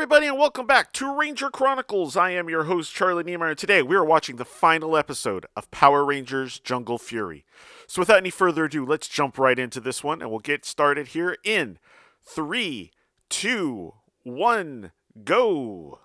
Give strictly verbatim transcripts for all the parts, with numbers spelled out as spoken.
everybody, and welcome back to Ranger Chronicles. I am your host, Charlie Niemeyer, and today we are watching the final episode of Power Rangers Jungle Fury. So without any further ado, let's jump right into this one, and we'll get started here in three, two, one, go!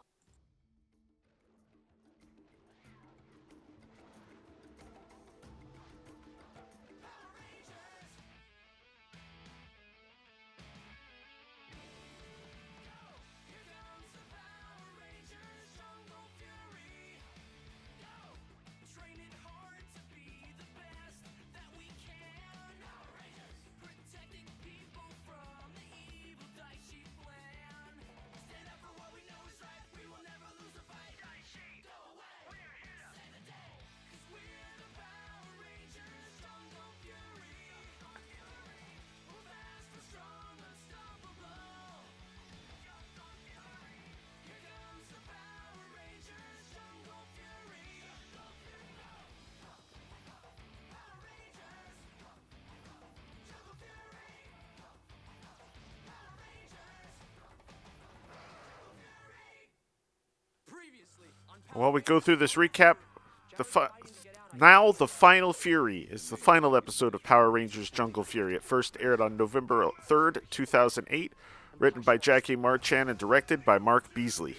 While we go through this recap, the fi- now the Final Fury is the final episode of Power Rangers Jungle Fury. It first aired on November third, two thousand eight, written by Jackie Marchand and directed by Mark Beasley.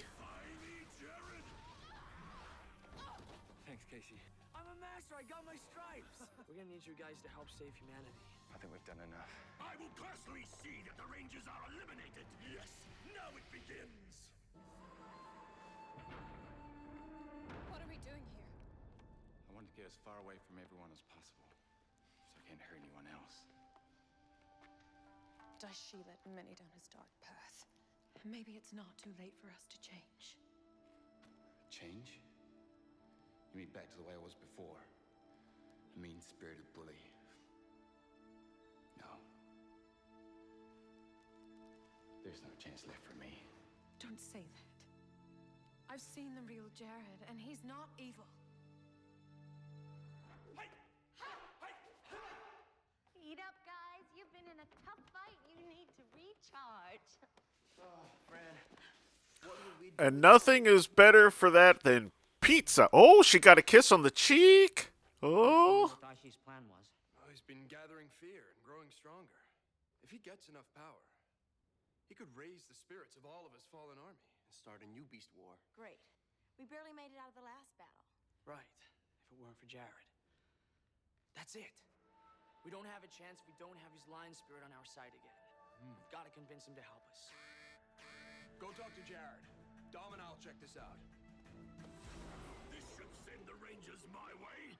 Thanks, Casey. I'm a master. I got my stripes. We're gonna need you guys to help save humanity. I think we've done enough. I will personally see that the Rangers are eliminated. Yes, now it begins. What are we doing here? I want to get as far away from everyone as possible, so I can't hurt anyone else. Daishi led many down his dark path. Maybe it's not too late for us to change. Change? You mean back to the way I was before? A mean-spirited bully? No. There's no chance left for me. Don't say that. I've seen the real Jared, and he's not evil. Eat up, guys. You've been in a tough fight. You need to recharge. Oh, Fran, what would we do? And nothing is better for that than pizza. Oh, she got a kiss on the cheek. Oh. What Daishi's plan was. Oh, he's been gathering fear and growing stronger. If he gets enough power, he could raise the spirits of all of his fallen army and start a new beast war. Great. We barely made it out of the last battle. Right. If it weren't for Jared. That's it. We don't have a chance if we don't have his lion spirit on our side again. We've got to convince him to help us. Go talk to Jared. Dom and I'll check this out. This should send the Rangers my way.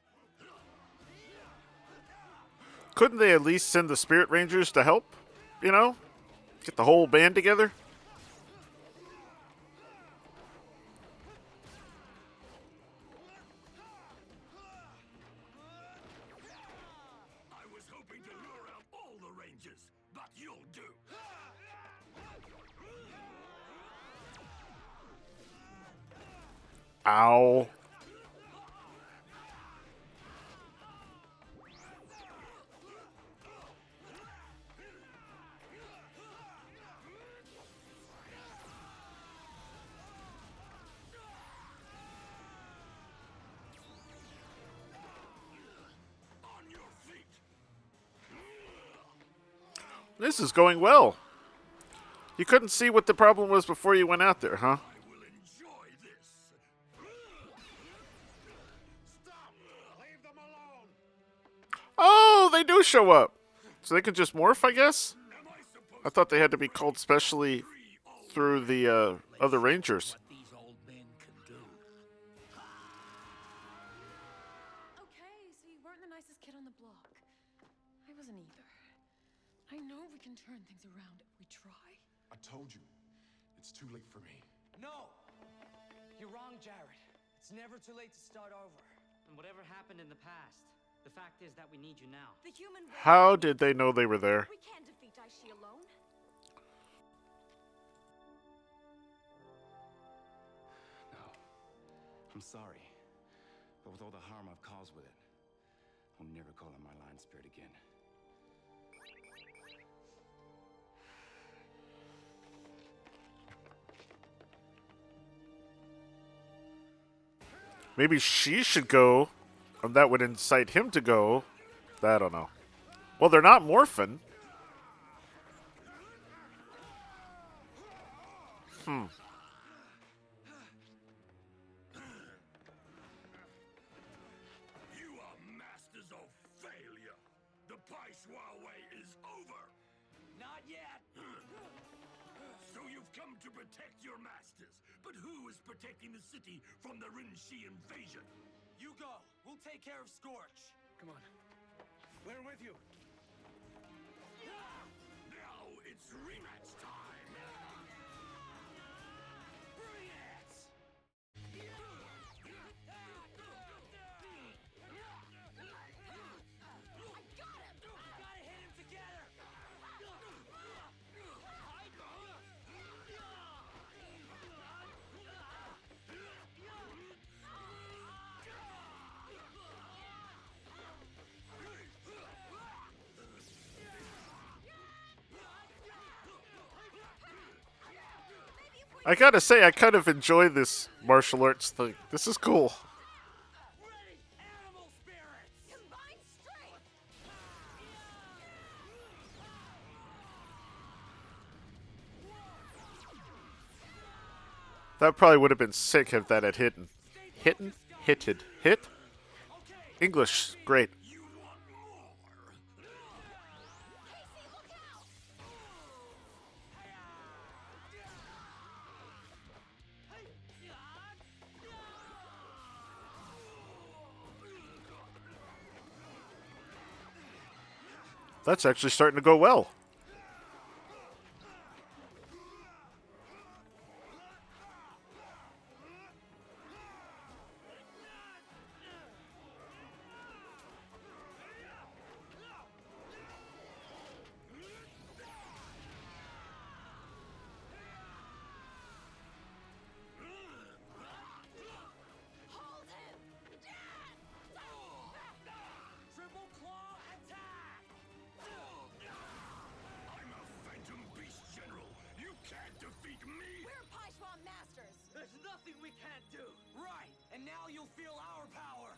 Couldn't they at least send the Spirit Rangers to help? You know? Get the whole band together? I was hoping to lure out all the Rangers, but you'll do. Ow. On your feet. This is going well. You couldn't see what the problem was before you went out there, huh? I will enjoy this. Stop! Leave them alone! Oh, they do show up. So they can just morph, I guess? Am I supposed I thought they had to be called specially to free all through the uh, other Rangers. what these old men can do? Okay, so you weren't the nicest kid on the block. I wasn't either. I know we can turn things around if we try. I told you, it's too late for me. No! You're wrong, Jared. It's never too late to start over. And whatever happened in the past, the fact is that we need you now. The human race. How did they know they were there? We can't defeat Daishi alone. No. I'm sorry. But with all the harm I've caused with it, I'll never call on my lion spirit again. Maybe she should go, and that would incite him to go. I don't know. Well, they're not morphing. Hmm. You are masters of failure. The Paishwa way is over. Not yet. So you've come to protect your masters. But who is protecting the city from the Rinshi invasion? You go. We'll take care of Scorch. Come on. We're with you. Now it's rematch time. Bring it! Gotta hit him together! I gotta say, I kind of enjoy this martial arts thing. This is cool. Ready, animal spirits! Combined strength! That probably would have been sick if that had hitten. Hitten? Hitted. Hit? English. Great. You want more? Casey, look out! That's actually starting to go well. Hold him! Triple claw attack! I'm a Phantom Beast General. You can't defeat me. We're Paishwa Masters! There's nothing we can't do! Right! And now you'll feel our power!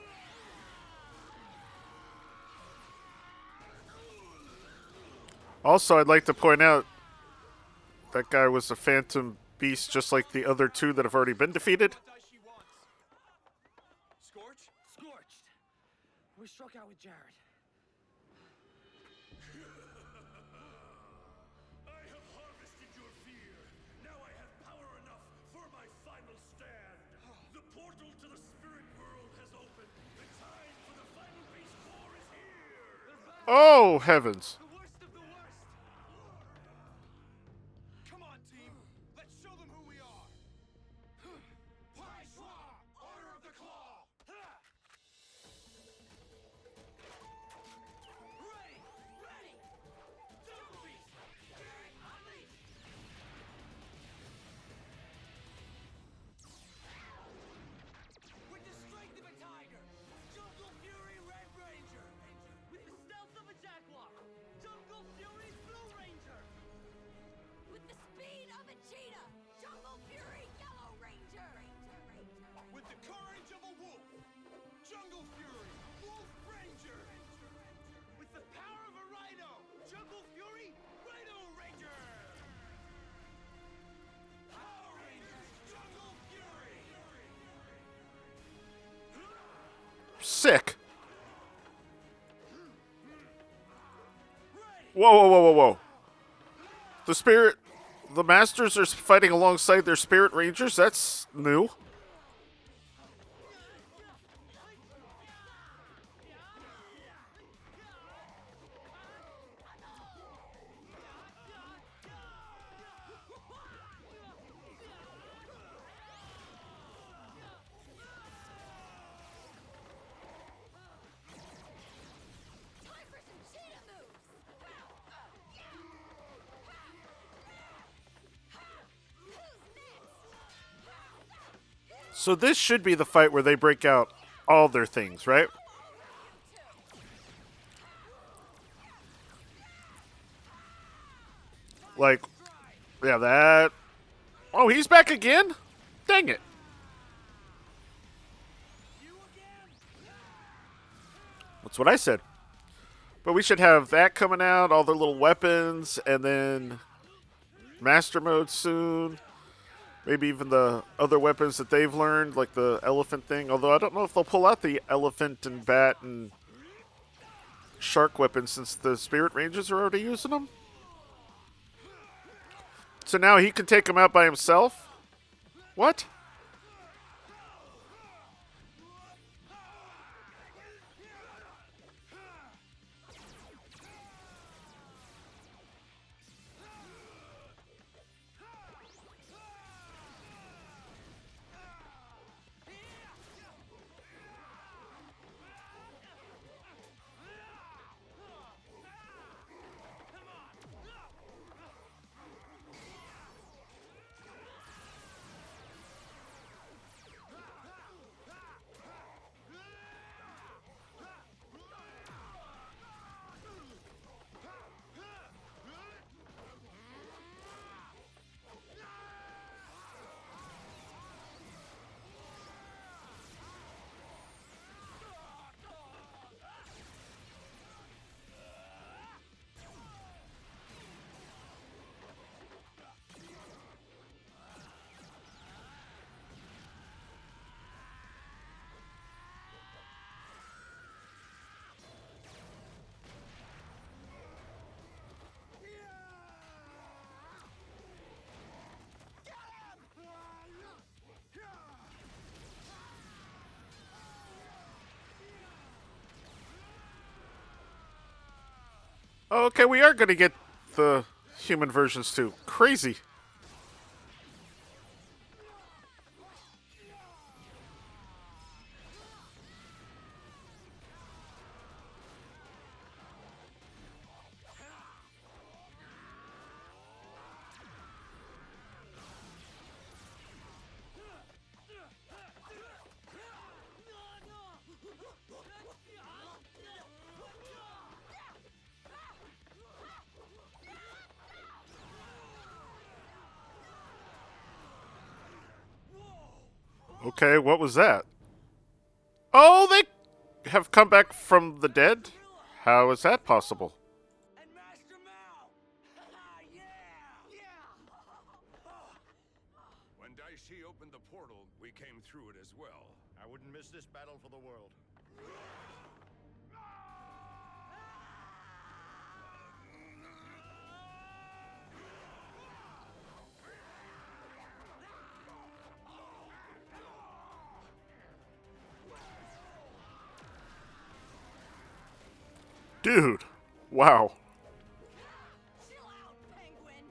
Also, I'd like to point out that guy was a Phantom Beast just like the other two that have already been defeated. What does she want? Scorch? Scorched! We struck out with Jared. I have harvested your fear. Now I have power enough for my final stand. The portal to the spirit world has opened. The time for the final beast war is here. Oh, heavens. The worst of the worst! Come on, team. Let's show them who we are. Paishwa, Order of the Claw. Ready! Ready! Jungle Beast! Unleash! With the strength of a tiger, Jungle Fury Red Ranger. With the stealth of a jaguar, Jungle Fury Blue Ranger. With the speed of a cheetah! Jungle Fury Yellow Ranger! Ranger, Ranger. With the courage of a wolf, Jungle Fury, Wolf Ranger. With the power of a rhino, Jungle Fury Rhino Ranger. Power Rangers, Jungle Fury. Sick. Whoa, whoa, whoa, whoa, whoa. The spirit... The Masters are fighting alongside their Spirit Rangers? That's new. Time for some cheetah moves! Who's next? So this should be the fight where they break out all their things, right? Like, yeah, that... Oh, he's back again? Dang it. That's what I said. But we should have that coming out, all the little weapons, and then Master Mode soon. Maybe even the other weapons that they've learned, like the elephant thing. Although I don't know if they'll pull out the elephant and bat and shark weapons since the Spirit Rangers are already using them. So now he can take them out by himself? What? Okay, we are going to get the human versions too. Crazy. Okay, what was that? Oh, they have come back from the dead? How is that possible? And Master Mal! Yeah! Yeah! When Daishi opened the portal, we came through it as well. I wouldn't miss this battle for the world. Dude, wow. Chill out, Penguin!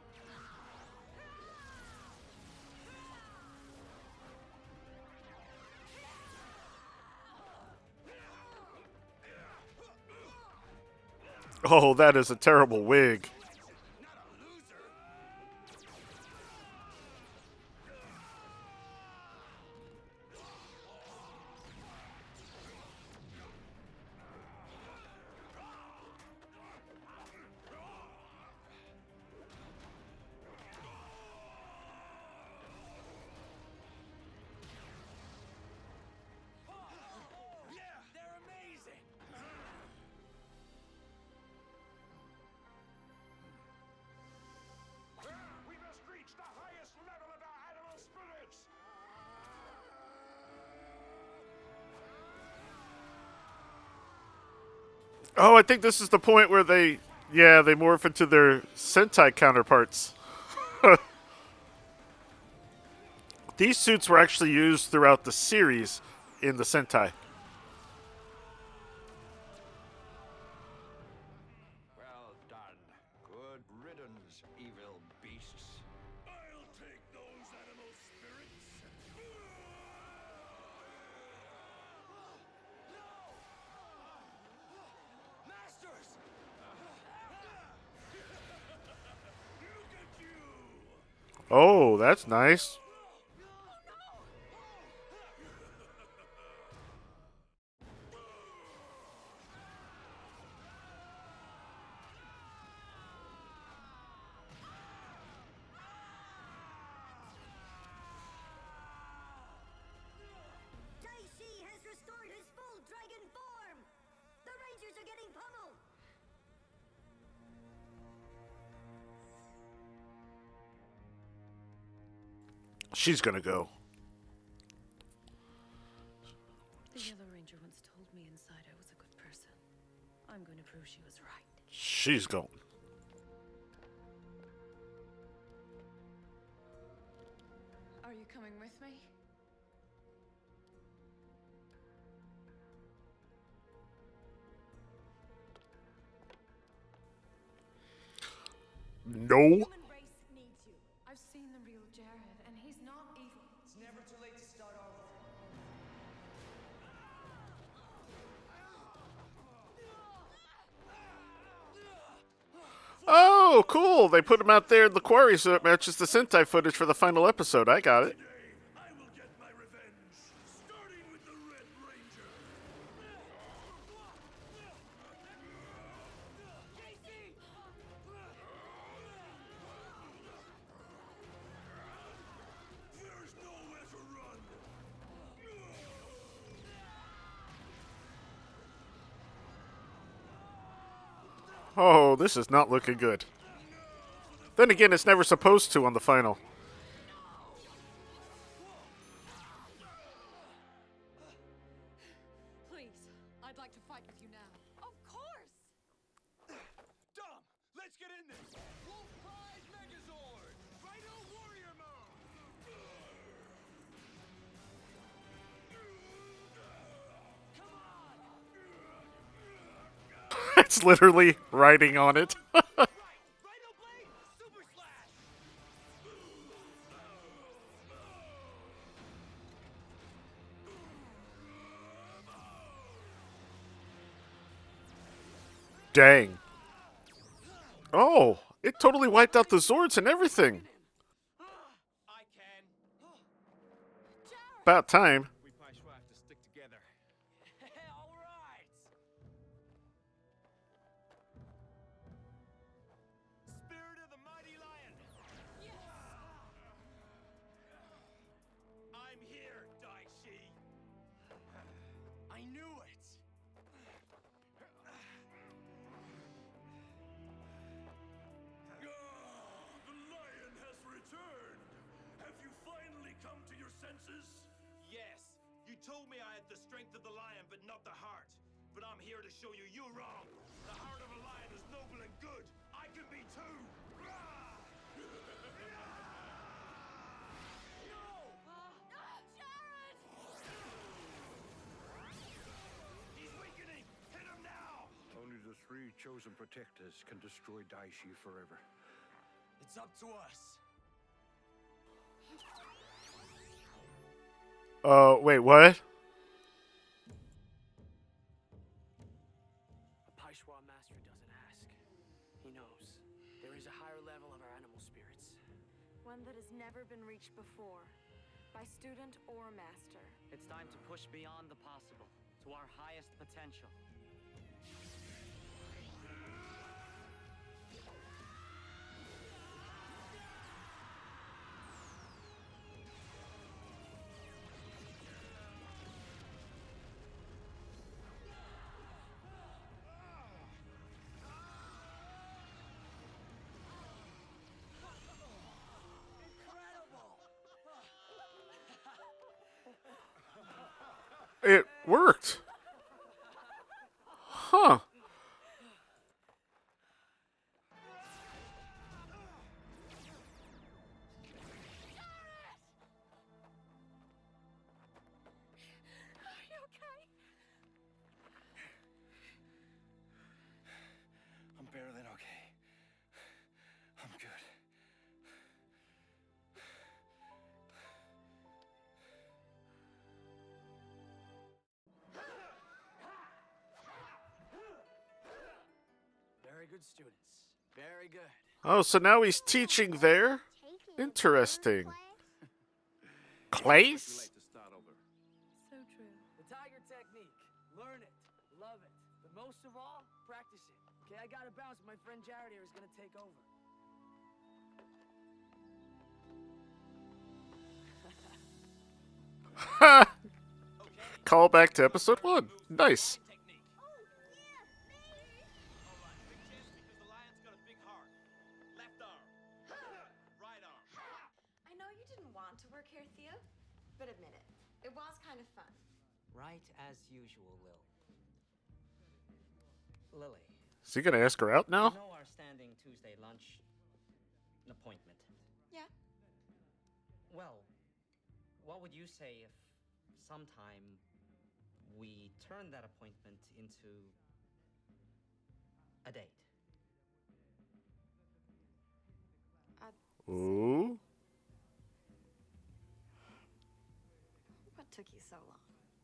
Oh, that is a terrible wig. Yeah, they're amazing! We must reach the highest level of our animal spirits! Oh, I think this is the point where they, yeah, they morph into their Sentai counterparts. These suits were actually used throughout the series in the Sentai. Well done. Good riddance, evil beasts. I'll take those animal spirits! Masters! Look at you! Oh, that's nice. Daishi has restored his full dragon form! The She's gonna go. The Yellow Ranger once told me inside I was a good person. I'm going to prove she was right. She's going. Are you coming with me? No. Human race needs you. I've seen the real Jared, and he's not evil. It's never too late to start over. Oh, cool. They put him out there in the quarry so it matches the Sentai footage for the final episode. I got it. I will get my revenge, starting with the Red Ranger. There's nowhere to run. Oh, this is not looking good. Then again, it's never supposed to on the final. Please, I'd like to fight with you now. Of course! Dom, let's get in this. Wolf Pride Megazord. Rhino Warrior Mode. It's literally writing on it. Rhino Blade. Super Slash. Dang. Oh, it totally wiped out the Zords and everything. I can. About time. We Paishwa have to stick together. All right. Spirit of the Mighty Lion. I'm here, Daishi. I knew it. Ah, the lion has returned. Have you finally come to your senses? Yes, you told me I had the strength of the lion, but not the heart. But I'm here to show you you're wrong. The heart of a lion is noble and good. I can be too. Rah! He's weakening. Hit him now. Only the three chosen protectors can destroy Daishi forever. It's up to us. Uh, wait, what? A Paishwa master doesn't ask. He knows. There is a higher level of our animal spirits. One that has never been reached before, by student or master. It's time to push beyond the possible, to our highest potential. It worked. Huh. Are you okay? I'm better than okay. I'm good. Very good students. Very good. Oh, so now he's teaching there? Interesting. Clays? Too late to start over. So true. The tiger technique. Learn it. Love it. But most of all, practice it. Okay, I gotta bounce. My friend Jared here is gonna take over. Ha! Call back to episode one. Nice. Technique. All right, big chance because the lion's got a big heart. Left arm. Right arm. I know you didn't want want to work here, Theo, but admit it. It was kind of fun. Right as usual, Lil. Lily. Is he gonna ask her out now? You know our standing Tuesday lunch appointment. Yeah. Well, what would you say if sometime we turn that appointment into a date? Ooh. What took you so long?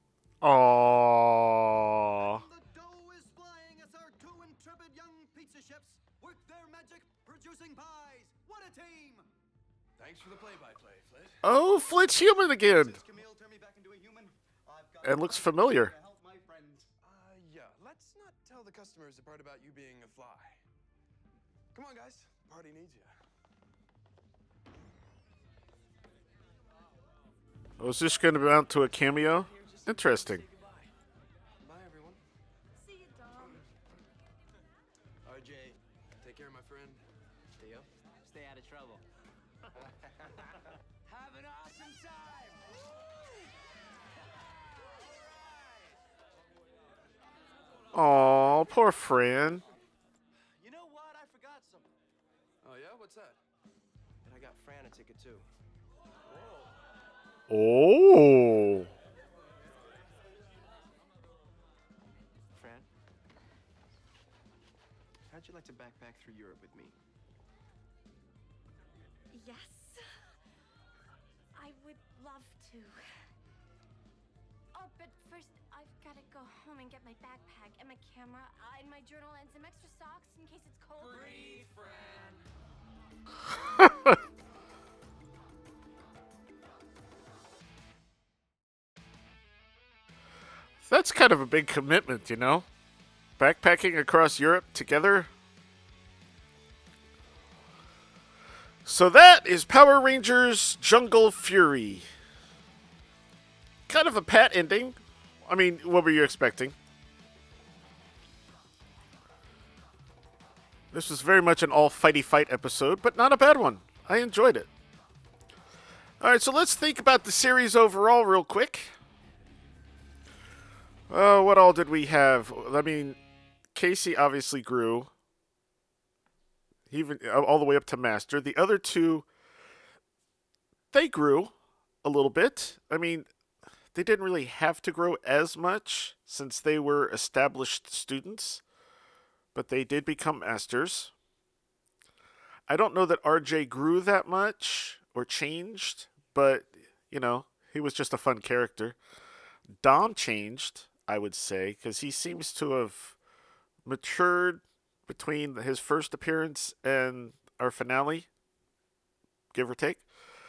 Aww. The dough is flying as our two intrepid young pizza chefs work their magic producing pies. What a team! Thanks for the play-by-play, Flit. Oh, Flit's human again. Since Camille turned me back into a human, I've got It looks familiar. to help my friends. Uh, yeah, let's not tell the customers the part about you being a fly. Come on, guys. Party needs you. Was this going to amount to a cameo? Interesting. Bye, everyone. See you, Dom. R J, take care of my friend. Theo. Stay out of trouble. Have an awesome time! Aw, poor Fran. You know what? I forgot something. Oh, yeah? What's that? And I got Fran a ticket too. Oh. Fran, how'd you like to backpack through Europe with me? Yes. I would love to. Oh, but first I've got to go home and get my backpack and my camera uh, and my journal and some extra socks in case it's cold. Breathe, Fran. That's kind of a big commitment, you know? Backpacking across Europe together. So that is Power Rangers Jungle Fury. Kind of a pat ending. I mean, what were you expecting? This was very much an all fighty fight episode, but not a bad one. I enjoyed it. Alright, so let's think about the series overall real quick. Uh, what all did we have? I mean, Casey obviously grew. Even all the way up to Master. The other two, they grew a little bit. I mean, they didn't really have to grow as much since they were established students. But they did become Masters. I don't know that R J grew that much or changed. But, you know, he was just a fun character. Dom changed, I would say, because he seems to have matured between his first appearance and our finale, give or take.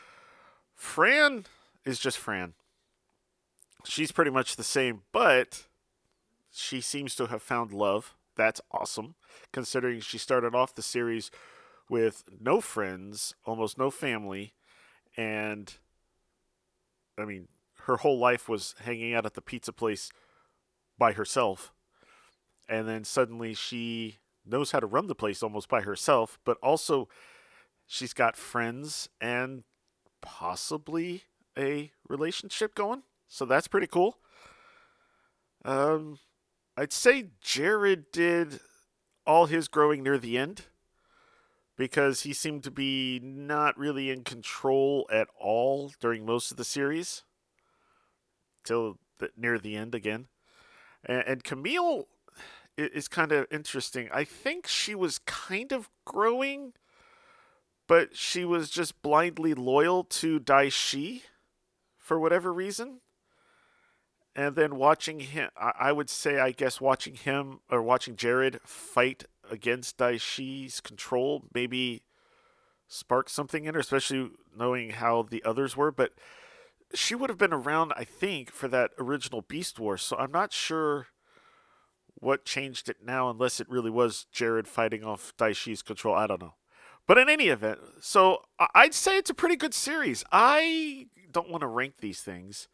Fran is just Fran. She's pretty much the same, but she seems to have found love. That's awesome, considering she started off the series with no friends, almost no family, and, I mean, her whole life was hanging out at the pizza place by herself. And then suddenly she knows how to run the place almost by herself, but also she's got friends and possibly a relationship going. So that's pretty cool. Um, I'd say Jared did all his growing near the end because he seemed to be not really in control at all during most of the series till the, near the end again. And, and Camille is kind of interesting. I think she was kind of growing, but she was just blindly loyal to Daishi for whatever reason. And then watching him, I would say, I guess watching him or watching Jared fight against Daishi's control maybe sparked something in her, especially knowing how the others were. But she would have been around, I think, for that original Beast Wars. So I'm not sure what changed it now, unless it really was Jared fighting off Daishi's control. I don't know. But in any event, so I'd say it's a pretty good series. I don't want to rank these things.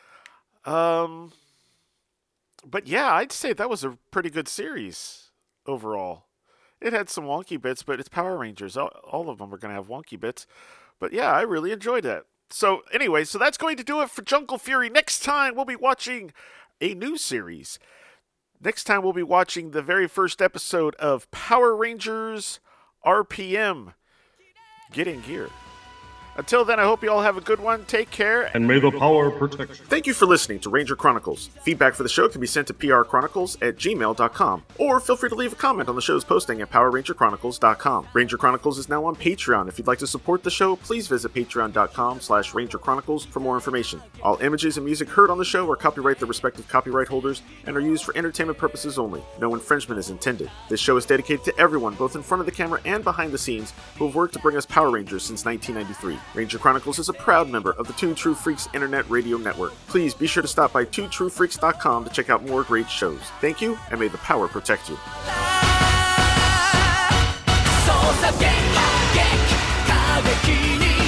Um, but yeah, I'd say that was a pretty good series overall. It had some wonky bits, but it's Power Rangers. All, all of them are going to have wonky bits. But yeah, I really enjoyed that. So anyway, so that's going to do it for Jungle Fury. Next time we'll be watching a new series. Next time we'll be watching the very first episode of Power Rangers R P M. Get in gear. Until then, I hope you all have a good one. Take care. And may the power protect you. Thank you for listening to Ranger Chronicles. Feedback for the show can be sent to p r chronicles at gmail dot com, or feel free to leave a comment on the show's posting at power ranger chronicles dot com. Ranger Chronicles is now on Patreon. If you'd like to support the show, please visit patreon dot com slash ranger chronicles for more information. All images and music heard on the show are copyright their respective copyright holders and are used for entertainment purposes only. No infringement is intended. This show is dedicated to everyone, both in front of the camera and behind the scenes, who have worked to bring us Power Rangers since nineteen ninety-three. Ranger Chronicles is a proud member of the Two True Freaks Internet Radio Network. Please be sure to stop by two true freaks dot com to check out more great shows. Thank you, and may the power protect you. 操作現場劇過激に